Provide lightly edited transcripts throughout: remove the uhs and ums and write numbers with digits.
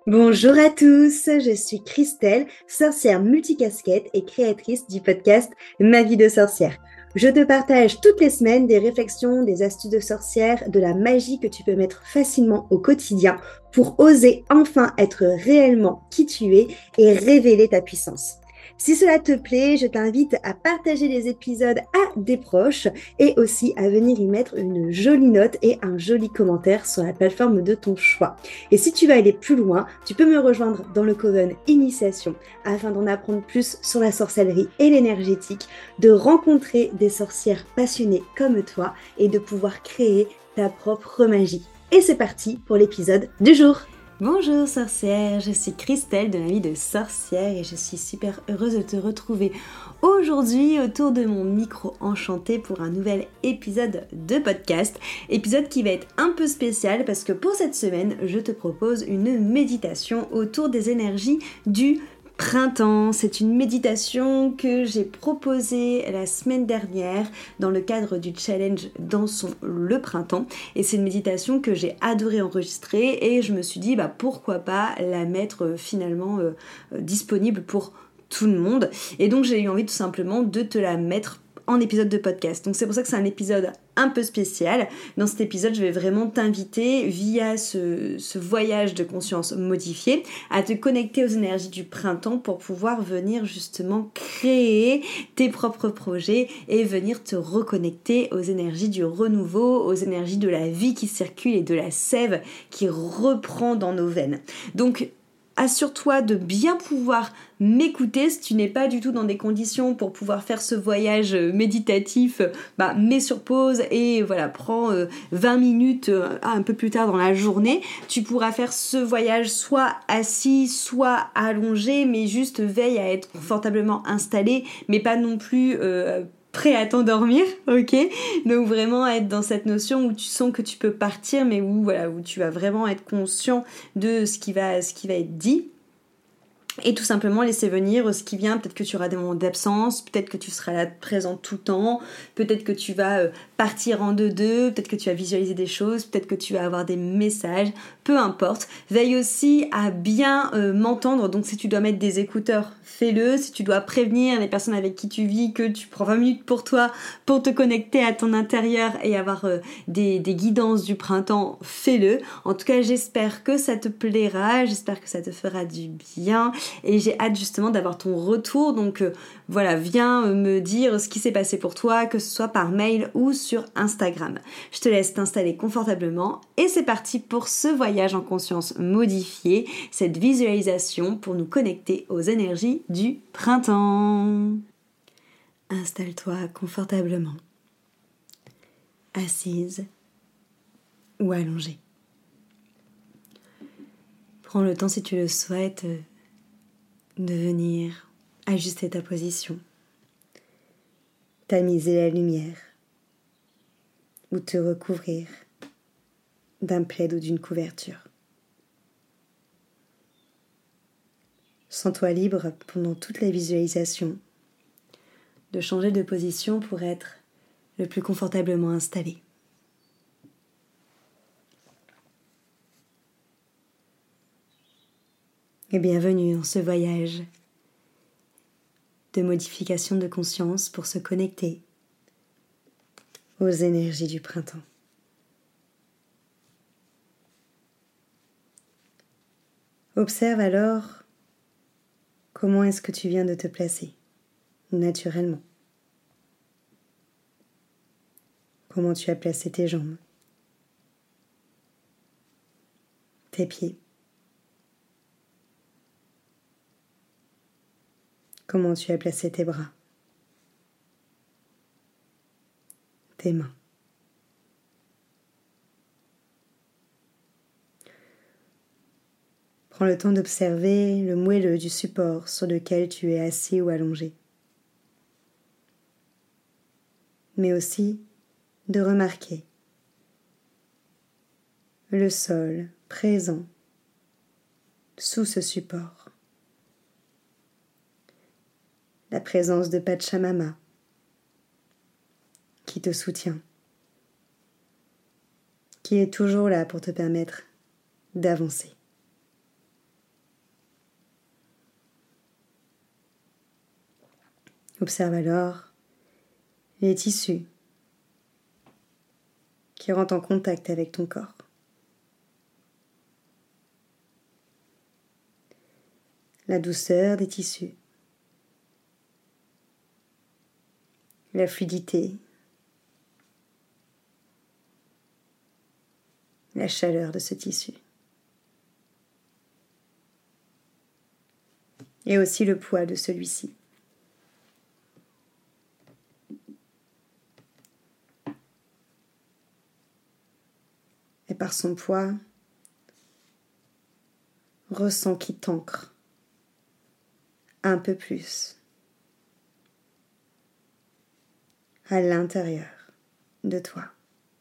Bonjour à tous, je suis Christelle, sorcière multicasquette et créatrice du podcast Ma vie de sorcière. Je te partage toutes les semaines des réflexions, des astuces de sorcière, de la magie que tu peux mettre facilement au quotidien pour oser enfin être réellement qui tu es et révéler ta puissance. Si cela te plaît, je t'invite à partager les épisodes à des proches et aussi à venir y mettre une jolie note et un joli commentaire sur la plateforme de ton choix. Et si tu veux aller plus loin, tu peux me rejoindre dans le Coven Initiation afin d'en apprendre plus sur la sorcellerie et l'énergétique, de rencontrer des sorcières passionnées comme toi et de pouvoir créer ta propre magie. Et c'est parti pour l'épisode du jour. Bonjour sorcière, je suis Christelle de la vie de sorcière et je suis super heureuse de te retrouver aujourd'hui autour de mon micro enchanté pour un nouvel épisode de podcast. Épisode qui va être un peu spécial parce que pour cette semaine, je te propose une méditation autour des énergies du printemps. C'est une méditation que j'ai proposée la semaine dernière dans le cadre du challenge Dansons le printemps. Et c'est une méditation que j'ai adoré enregistrer et je me suis dit pourquoi pas la mettre finalement disponible pour tout le monde. Et donc j'ai eu envie tout simplement de te la mettre en épisode de podcast. Donc c'est pour ça que c'est un épisode un peu spécial. Dans cet épisode, je vais vraiment t'inviter via ce voyage de conscience modifié à te connecter aux énergies du printemps pour pouvoir venir justement créer tes propres projets et venir te reconnecter aux énergies du renouveau, aux énergies de la vie qui circule et de la sève qui reprend dans nos veines. Donc assure-toi de bien pouvoir m'écouter si tu n'es pas du tout dans des conditions pour pouvoir faire ce voyage méditatif. Mets sur pause et voilà, prends 20 minutes un peu plus tard dans la journée. Tu pourras faire ce voyage soit assis, soit allongé, mais juste veille à être confortablement installé, mais pas non plus prêt à t'endormir, ok? Donc vraiment être dans cette notion où tu sens que tu peux partir, mais où tu vas vraiment être conscient de ce qui va être dit. Et tout simplement laisser venir ce qui vient. Peut-être que tu auras des moments d'absence, peut-être que tu seras là présent tout le temps, peut-être que tu vas partir en deux-deux, peut-être que tu vas visualiser des choses, peut-être que tu vas avoir des messages, peu importe. Veille aussi à bien m'entendre, donc si tu dois mettre des écouteurs, fais-le. Si tu dois prévenir les personnes avec qui tu vis que tu prends 20 minutes pour toi, pour te connecter à ton intérieur et avoir des guidances du printemps, fais-le. En tout cas, j'espère que ça te plaira, j'espère que ça te fera du bien. Et j'ai hâte justement d'avoir ton retour. Donc viens me dire ce qui s'est passé pour toi, que ce soit par mail ou sur Instagram. Je te laisse t'installer confortablement et c'est parti pour ce voyage en conscience modifié, cette visualisation pour nous connecter aux énergies du printemps. Installe-toi confortablement, assise ou allongée. Prends le temps si tu le souhaites de venir ajuster ta position, tamiser la lumière ou te recouvrir d'un plaid ou d'une couverture. Sens-toi libre pendant toute la visualisation de changer de position pour être le plus confortablement installé. Et bienvenue dans ce voyage de modification de conscience pour se connecter aux énergies du printemps. Observe alors comment est-ce que tu viens de te placer, naturellement. Comment tu as placé tes jambes, tes pieds. Comment tu as placé tes bras, tes mains. Prends le temps d'observer le moelleux du support sur lequel tu es assis ou allongé. Mais aussi de remarquer le sol présent sous ce support. La présence de Pachamama qui te soutient, qui est toujours là pour te permettre d'avancer. Observe alors les tissus qui rentrent en contact avec ton corps. La douceur des tissus, la fluidité, la chaleur de ce tissu. Et aussi le poids de celui-ci. Et par son poids, ressens qu'il t'ancre un peu plus à l'intérieur de toi.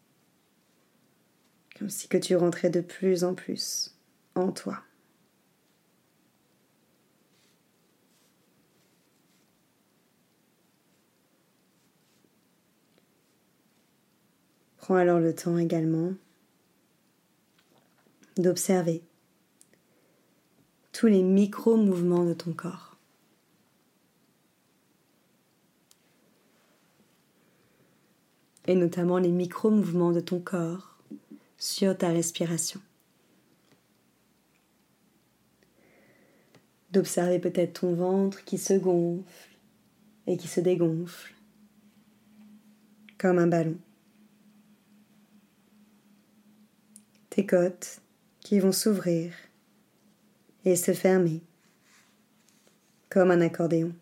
Comme si que tu rentrais de plus en plus en toi. Prends alors le temps également d'observer tous les micro-mouvements de ton corps. Et notamment les micro-mouvements de ton corps sur ta respiration. D'observer peut-être ton ventre qui se gonfle et qui se dégonfle comme un ballon. Tes côtes qui vont s'ouvrir et se fermer comme un accordéon.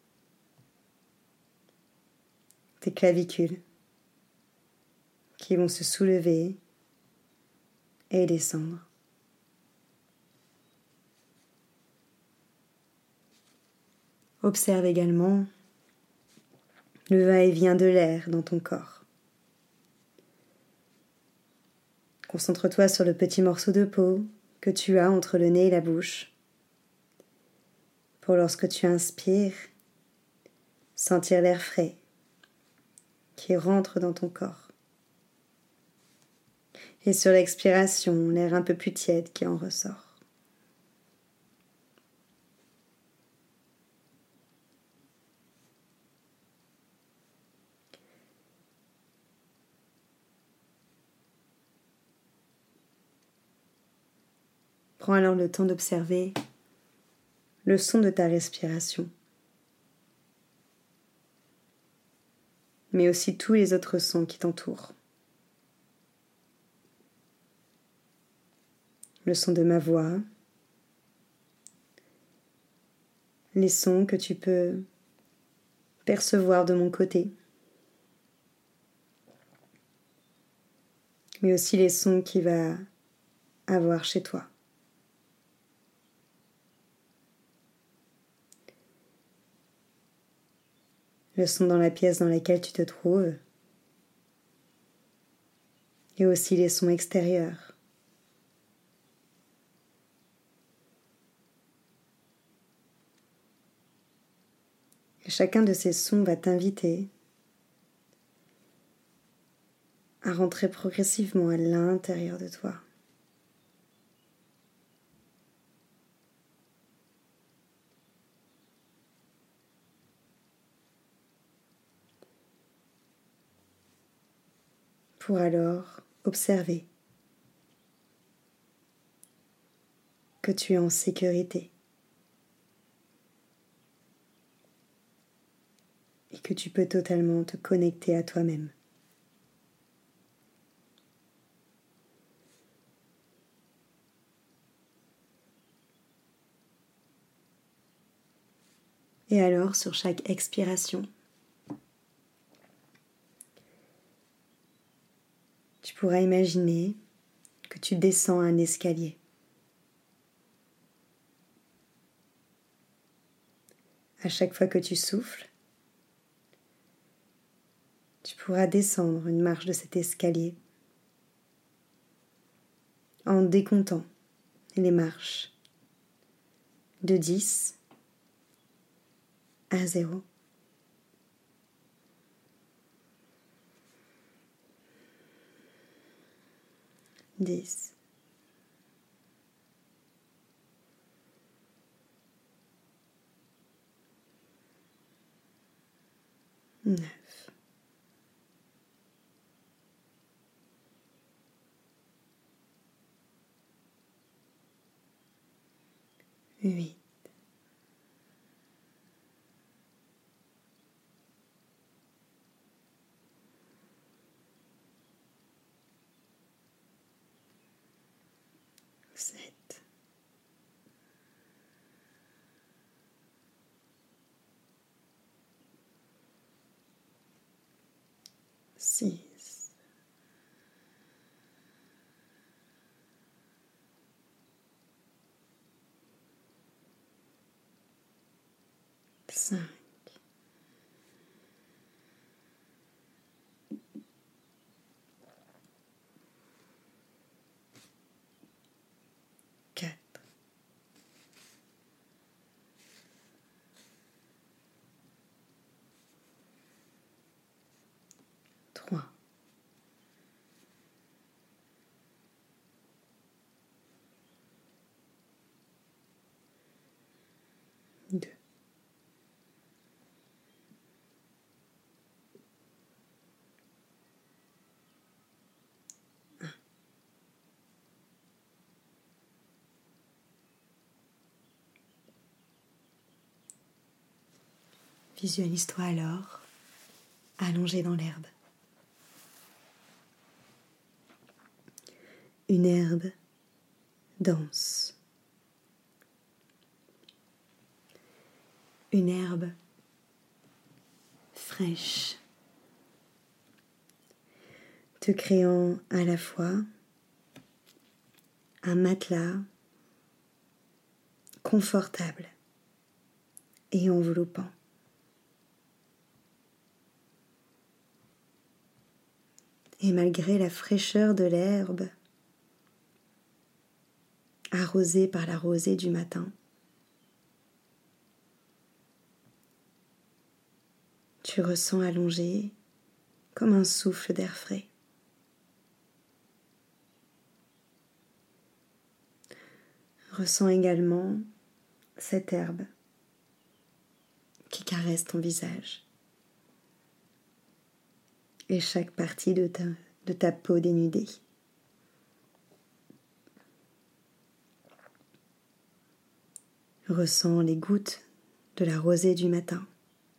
Tes clavicules qui vont se soulever et descendre. Observe également le va-et-vient de l'air dans ton corps. Concentre-toi sur le petit morceau de peau que tu as entre le nez et la bouche. Pour lorsque tu inspires, sentir l'air frais qui rentre dans ton corps. Et sur l'expiration, l'air un peu plus tiède qui en ressort. Prends alors le temps d'observer le son de ta respiration, mais aussi tous les autres sons qui t'entourent. Le son de ma voix, les sons que tu peux percevoir de mon côté, mais aussi les sons qu'il va avoir chez toi. Le son dans la pièce dans laquelle tu te trouves, et aussi les sons extérieurs. Et chacun de ces sons va t'inviter à rentrer progressivement à l'intérieur de toi. Pour alors observer que tu es en sécurité et que tu peux totalement te connecter à toi-même. Et alors, sur chaque expiration, tu pourras imaginer que tu descends un escalier. À chaque fois que tu souffles, tu pourras descendre une marche de cet escalier en décomptant les marches de 10 à 0. 10. 9, 8, 7, 6, 5, 4, 3, 2, 1. Visualise-toi alors allongé dans l'herbe. Une herbe dense. Une herbe fraîche, te créant à la fois un matelas confortable et enveloppant. Et malgré la fraîcheur de l'herbe, arrosée par la rosée du matin, tu ressens allongé comme un souffle d'air frais. Ressens également cette herbe qui caresse ton visage et chaque partie de ta peau dénudée. Ressens les gouttes de la rosée du matin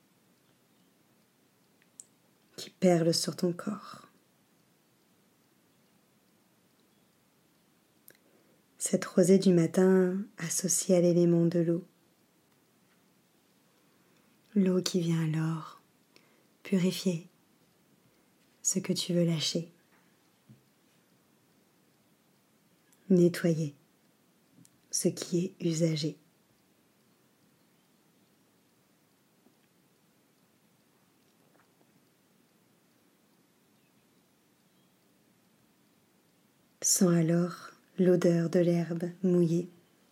qui perlent sur ton corps. Cette rosée du matin associée à l'élément de l'eau. L'eau qui vient alors purifier ce que tu veux lâcher. Nettoyer ce qui est usagé. Sens alors l'odeur de l'herbe mouillée,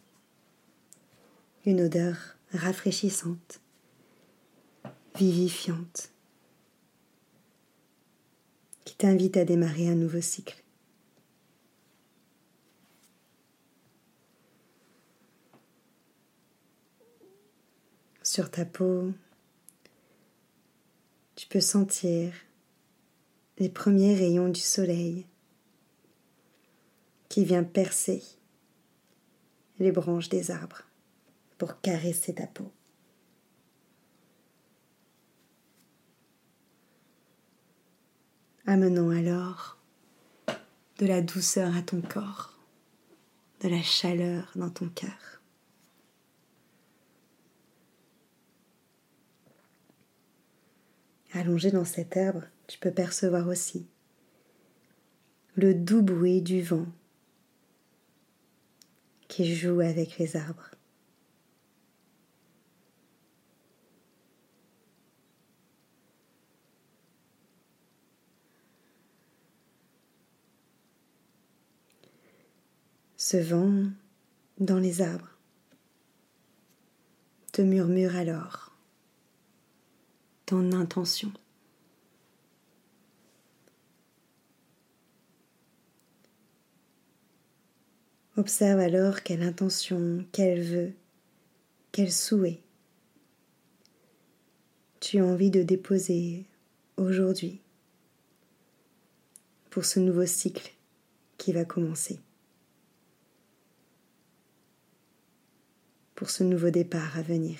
une odeur rafraîchissante, vivifiante, qui t'invite à démarrer un nouveau cycle. Sur ta peau, tu peux sentir les premiers rayons du soleil qui vient percer les branches des arbres pour caresser ta peau. Amenant alors de la douceur à ton corps, de la chaleur dans ton cœur. Allongé dans cette herbe, tu peux percevoir aussi le doux bruit du vent qui joue avec les arbres. Ce vent dans les arbres te murmure alors ton intention. Observe alors quelle intention, quel vœu, quel souhait tu as envie de déposer aujourd'hui pour ce nouveau cycle qui va commencer, pour ce nouveau départ à venir.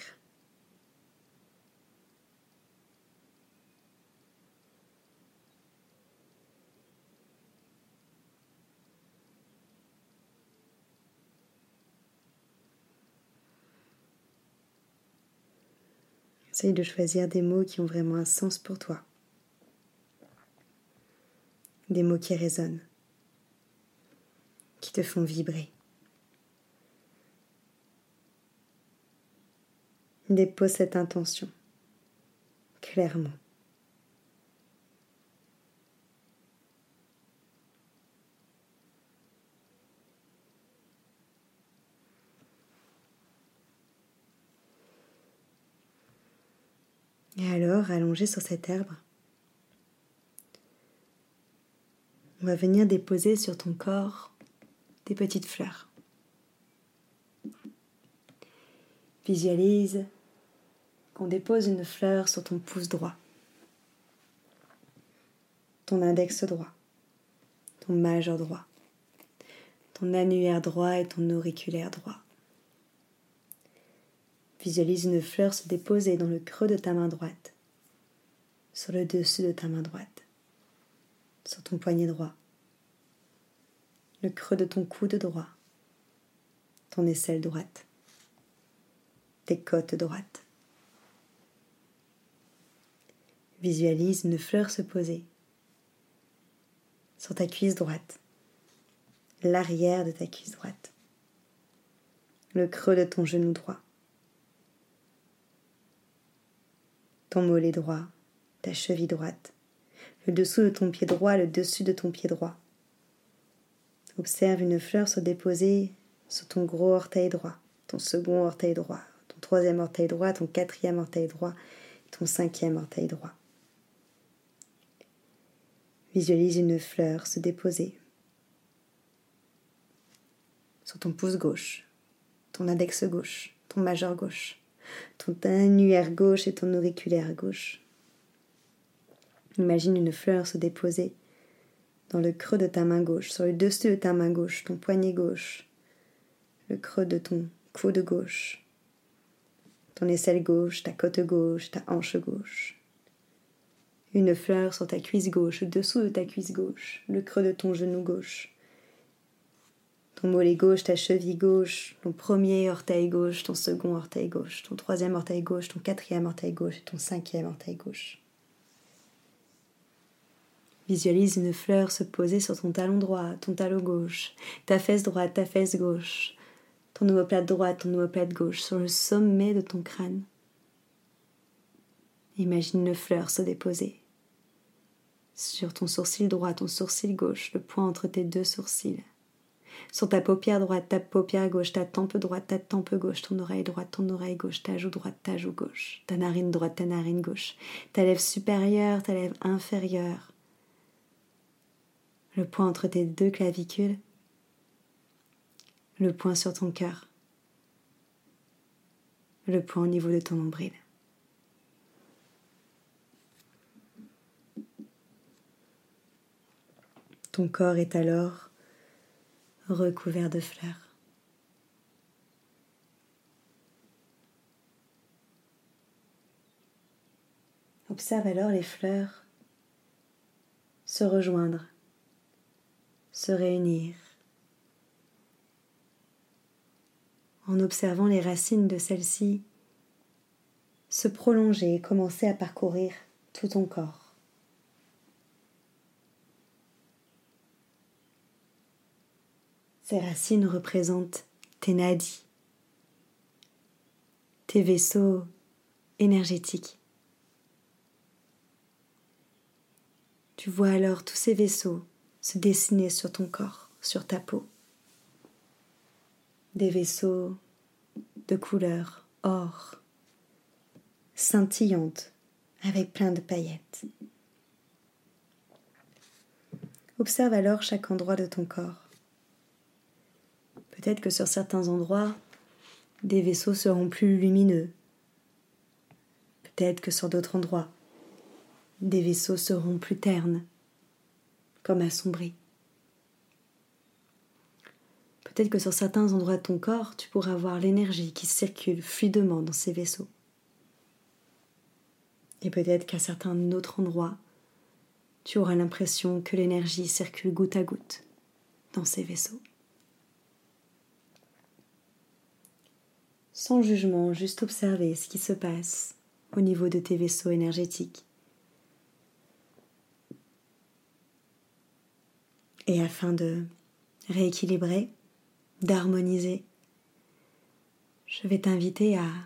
Essaye de choisir des mots qui ont vraiment un sens pour toi. Des mots qui résonnent, qui te font vibrer. Dépose cette intention, clairement. Et alors, allongé sur cet arbre, on va venir déposer sur ton corps des petites fleurs. Visualise qu'on dépose une fleur sur ton pouce droit, ton index droit, ton majeur droit, ton annulaire droit et ton auriculaire droit. Visualise une fleur se déposer dans le creux de ta main droite, sur le dessus de ta main droite, sur ton poignet droit, le creux de ton coude droit, ton aisselle droite, tes côtes droites. Visualise une fleur se poser sur ta cuisse droite, l'arrière de ta cuisse droite, le creux de ton genou droit, ton mollet droit, ta cheville droite, le dessous de ton pied droit, le dessus de ton pied droit. Observe une fleur se déposer sur ton gros orteil droit, ton second orteil droit, ton troisième orteil droit, ton quatrième orteil droit, ton cinquième orteil droit. Visualise une fleur se déposer sur ton pouce gauche, ton index gauche, ton majeur gauche, ton annulaire gauche et ton auriculaire gauche. Imagine une fleur se déposer dans le creux de ta main gauche, sur le dessus de ta main gauche, ton poignet gauche, le creux de ton coude gauche, ton aisselle gauche, ta côte gauche, ta hanche gauche. Une fleur sur ta cuisse gauche, le dessous de ta cuisse gauche, le creux de ton genou gauche, ton mollet gauche, ta cheville gauche, ton premier orteil gauche, ton second orteil gauche, ton troisième orteil gauche, ton quatrième orteil gauche et ton cinquième orteil gauche. Visualise une fleur se poser sur ton talon droit, ton talon gauche, ta fesse droite, ta fesse gauche, ton omoplate droite, ton omoplate gauche, sur le sommet de ton crâne. Imagine une fleur se déposer sur ton sourcil droit, ton sourcil gauche, le point entre tes deux sourcils, sur ta paupière droite, ta paupière gauche, ta tempe droite, ta tempe gauche, ton oreille droite, ton oreille gauche, ta joue droite, ta joue gauche, ta narine droite, ta narine gauche, ta lèvre supérieure, ta lèvre inférieure, le point entre tes deux clavicules, le point sur ton cœur, le point au niveau de ton nombril. Ton corps est alors recouvert de fleurs. Observe alors les fleurs se rejoindre, se réunir, en observant les racines de celles-ci se prolonger et commencer à parcourir tout ton corps. Ces racines représentent tes nadis, tes vaisseaux énergétiques. Tu vois alors tous ces vaisseaux se dessiner sur ton corps, sur ta peau. Des vaisseaux de couleur or, scintillantes, avec plein de paillettes. Observe alors chaque endroit de ton corps. Peut-être que sur certains endroits, des vaisseaux seront plus lumineux. Peut-être que sur d'autres endroits, des vaisseaux seront plus ternes, comme assombris. Peut-être que sur certains endroits de ton corps, tu pourras voir l'énergie qui circule fluidement dans ces vaisseaux. Et peut-être qu'à certains autres endroits, tu auras l'impression que l'énergie circule goutte à goutte dans ces vaisseaux. Sans jugement, juste observer ce qui se passe au niveau de tes vaisseaux énergétiques. Et afin de rééquilibrer, d'harmoniser, je vais t'inviter à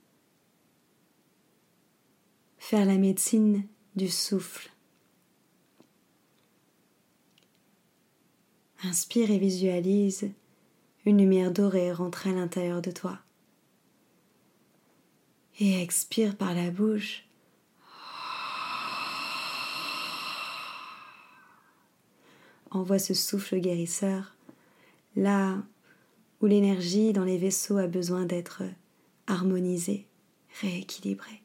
faire la médecine du souffle. Inspire et visualise une lumière dorée rentrer à l'intérieur de toi. Et expire par la bouche. Envoie ce souffle guérisseur là où l'énergie dans les vaisseaux a besoin d'être harmonisée, rééquilibrée.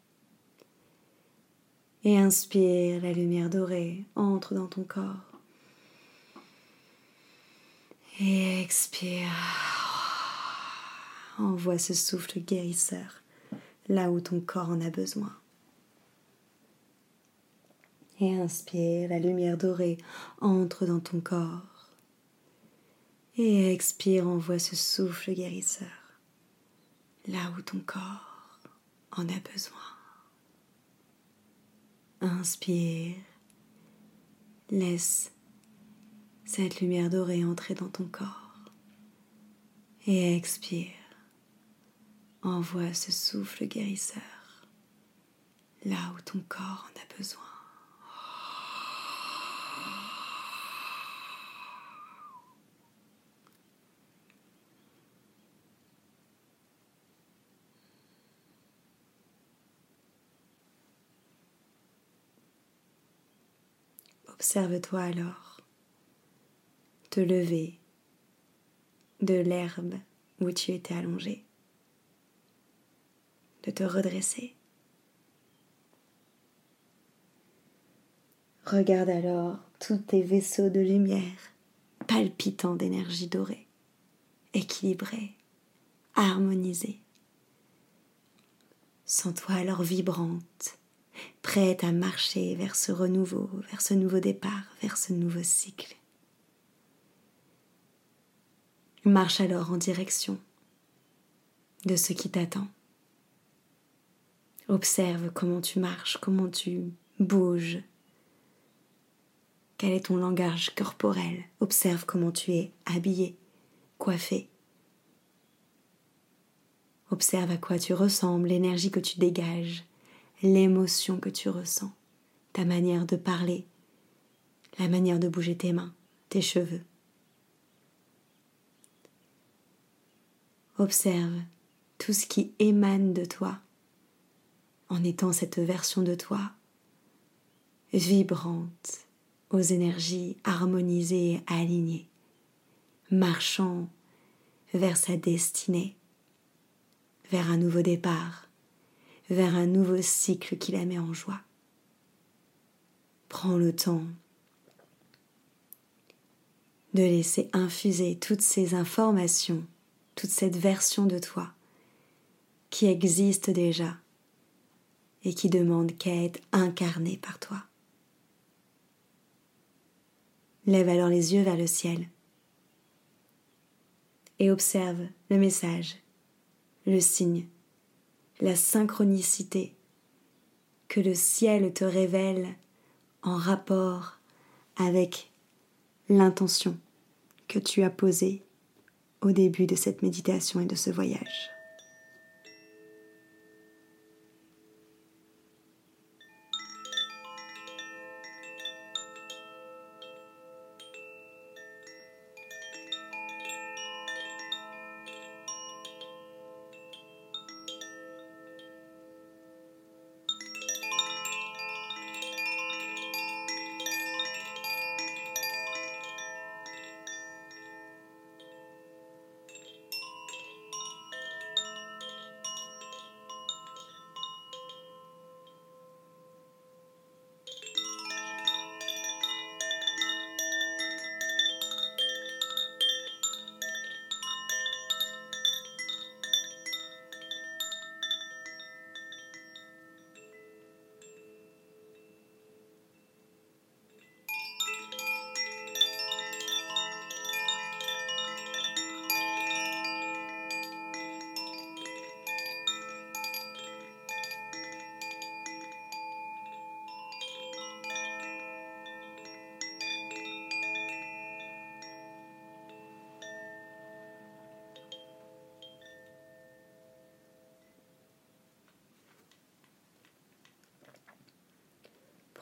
Et inspire, la lumière dorée entre dans ton corps. Et expire. Envoie ce souffle guérisseur là où ton corps en a besoin. Et inspire, la lumière dorée entre dans ton corps. Et expire, envoie ce souffle guérisseur là où ton corps en a besoin. Inspire, laisse cette lumière dorée entrer dans ton corps. Et expire, envoie ce souffle guérisseur là où ton corps en a besoin. Observe-toi alors te lever de l'herbe où tu étais allongé, de te redresser. Regarde alors tous tes vaisseaux de lumière palpitants d'énergie dorée, équilibrés, harmonisés. Sens-toi alors vibrante, prête à marcher vers ce renouveau, vers ce nouveau départ, vers ce nouveau cycle. Marche alors en direction de ce qui t'attend. Observe comment tu marches, comment tu bouges. Quel est ton langage corporel? Observe comment tu es habillé, coiffé. Observe à quoi tu ressembles, l'énergie que tu dégages, l'émotion que tu ressens, ta manière de parler, la manière de bouger tes mains, tes cheveux. Observe tout ce qui émane de toi en étant cette version de toi vibrante, aux énergies harmonisées et alignées, marchant vers sa destinée, vers un nouveau départ, vers un nouveau cycle qui la met en joie. Prends le temps de laisser infuser toutes ces informations, toute cette version de toi qui existe déjà et qui demande qu'à être incarnée par toi. Lève alors les yeux vers le ciel et observe le message, le signe, la synchronicité que le ciel te révèle en rapport avec l'intention que tu as posée au début de cette méditation et de ce voyage.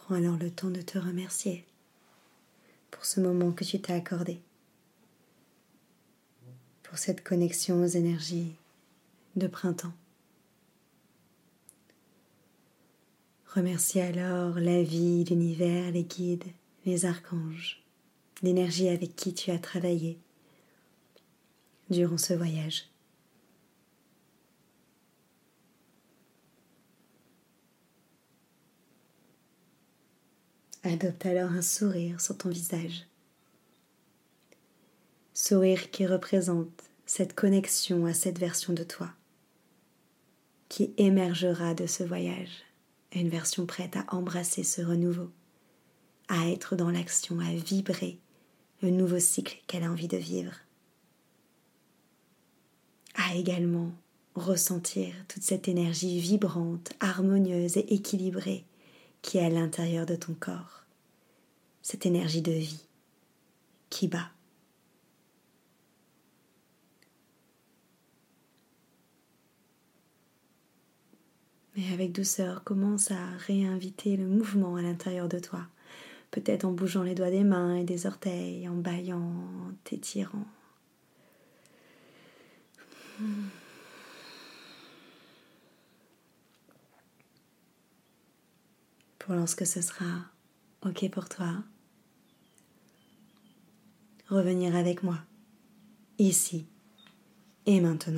Prends alors le temps de te remercier pour ce moment que tu t'es accordé, pour cette connexion aux énergies de printemps. Remercie alors la vie, l'univers, les guides, les archanges, l'énergie avec qui tu as travaillé durant ce voyage. Adopte alors un sourire sur ton visage. Sourire qui représente cette connexion à cette version de toi qui émergera de ce voyage, une version prête à embrasser ce renouveau, à être dans l'action, à vibrer le nouveau cycle qu'elle a envie de vivre, à également ressentir toute cette énergie vibrante, harmonieuse et équilibrée qui est à l'intérieur de ton corps, cette énergie de vie qui bat. Mais avec douceur, commence à réinviter le mouvement à l'intérieur de toi. Peut-être en bougeant les doigts des mains et des orteils, en bâillant, en t'étirant. Pour lorsque ce sera OK pour toi, revenir avec moi, ici et maintenant.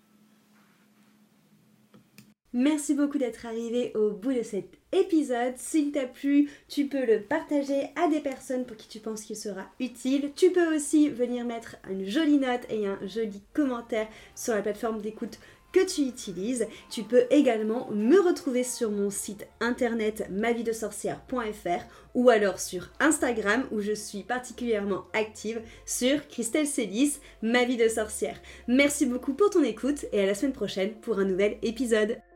Merci beaucoup d'être arrivé au bout de cet épisode. S'il t'a plu, tu peux le partager à des personnes pour qui tu penses qu'il sera utile. Tu peux aussi venir mettre une jolie note et un joli commentaire sur la plateforme d'écoute que tu utilises. Tu peux également me retrouver sur mon site internet mavidesorcière.fr ou alors sur Instagram où je suis particulièrement active sur Christelle Célis, ma vie de sorcière. Merci beaucoup pour ton écoute et à la semaine prochaine pour un nouvel épisode.